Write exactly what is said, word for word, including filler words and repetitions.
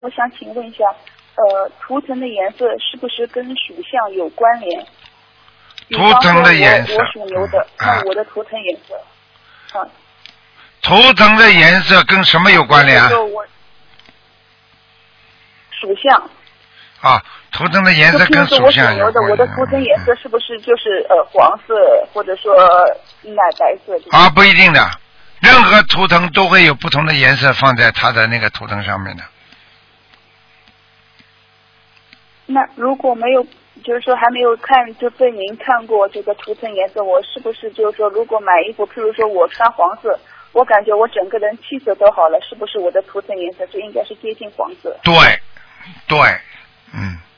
我想请问一下，呃，图腾的颜色是不是跟属相有关联？ 图腾的颜色， 我我属牛的， 嗯、 那我的图腾颜色，啊。 图腾的颜色跟什么有关联啊？ 我属相。 啊，图腾的颜色跟属相有关联。 我的图腾颜色是不是就是呃黄色，或者说奶白色？ 啊，不一定的，任何图腾都会有不同的颜色放在它的那个图腾上面的。 那如果没有，就是说还没有看，就被您看过这个图腾颜色，我是不是就是说，如果买衣服，譬如说我穿黄色，我感觉我整个人气色都好了，是不是我的图腾颜色就应该是接近黄色？ 对，对，嗯。